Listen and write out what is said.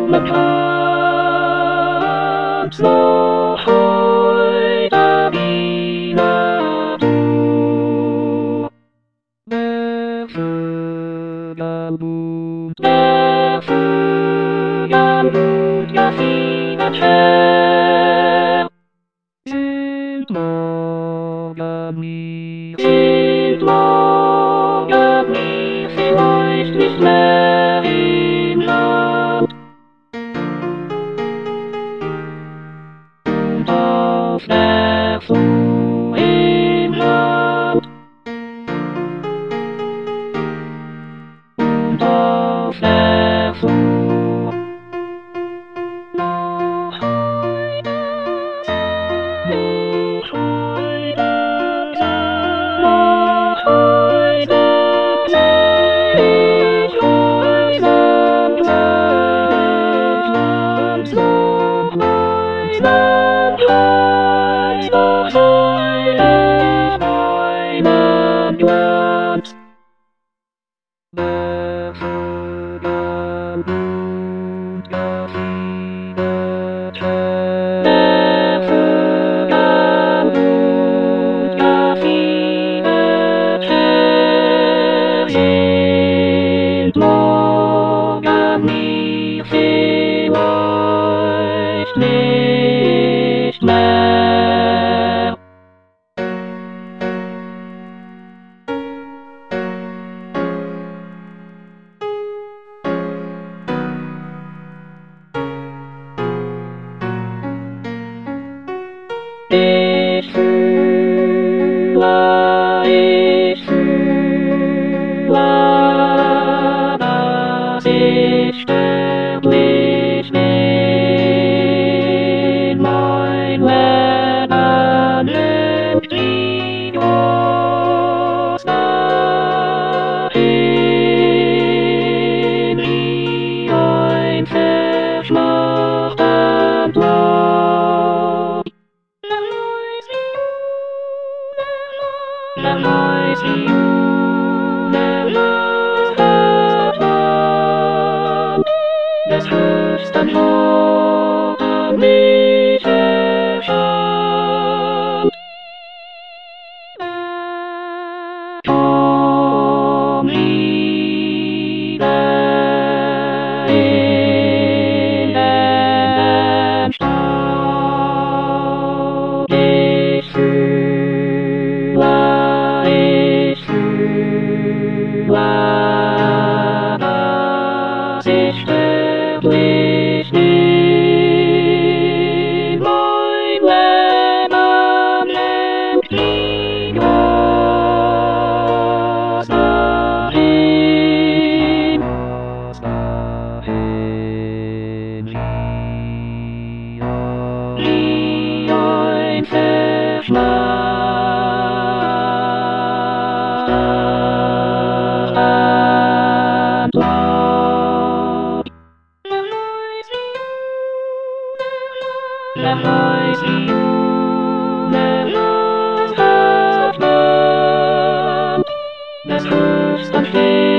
men hat noch heute wieder du. Der Vögelblut, ja viele her. Sind morgen mir vielleicht nicht mehr im Land. Und auf der Flur im Land. Und auf der Flur. Noch heute, noch heute, noch heute plär ich unseren Heimatland, so meinen Heimat, meinen Glanz. Der Vögelblut gefiedert her, der Vögelblut gefiedert her, sind morgen mir vielleicht nicht mehr. Ich fühle, dass ich sterblich bin. Mein Leben lügt wie groß dahin, wie ein verschmachtes Blau. Der Land des höchsten Morgen mich erscheint. Komm, Liebe, in den Staub. Ich fühle, dass ich sterblich bin. Mein Leben lenkt wie groß dahin, wie ein verschmachtes Blau. Der Land des höchsten